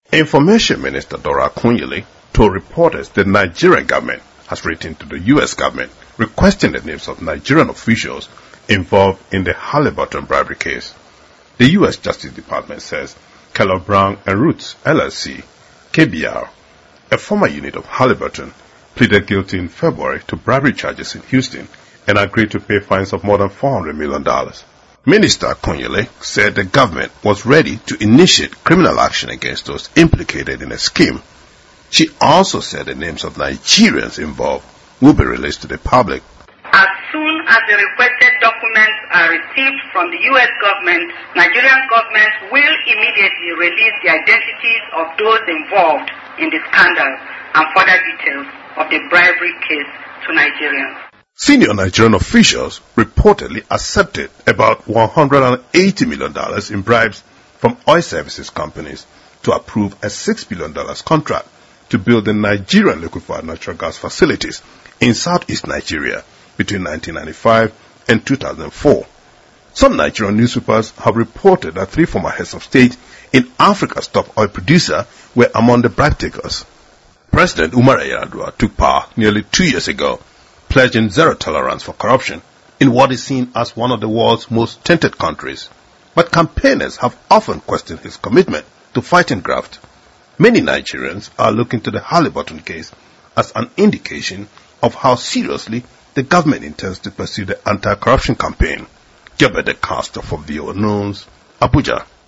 Information Minister Dora Akunyili told reporters the Nigerian government has written to the U.S. government requesting the names of Nigerian officials involved in the Halliburton bribery case. The U.S. Justice Department says Kellogg Brown and Roots LLC, KBR, a former unit of Halliburton, pleaded guilty in February to bribery charges in Houston and agreed to pay fines of more than $400 million. Minister Akunyili said the government was ready to initiate criminal action against those implicated in a scheme. She also said the names of Nigerians involved will be released to the public. As soon as the requested documents are received from the U.S. government, Nigerian government will immediately release the identities of those involved in the scandal and further details of the bribery case to Nigerians. Senior Nigerian officials reportedly accepted about $180 million in bribes from oil services companies to approve a $6 billion contract to build the Nigerian liquefied natural gas facilities in southeast Nigeria between 1995 and 2004. Some Nigerian newspapers have reported that 3 former heads of state in Africa's top oil producer were among the bribe takers. President Umar Yar'Adua took power nearly 2 years ago, pledging zero tolerance for corruption in what is seen as one of the world's most tainted countries. But campaigners have often questioned his commitment to fighting graft. Many Nigerians are looking to the Halliburton case as an indication of how seriously the government intends to pursue the anti-corruption campaign. Jabede Castor for VOA News, Abuja.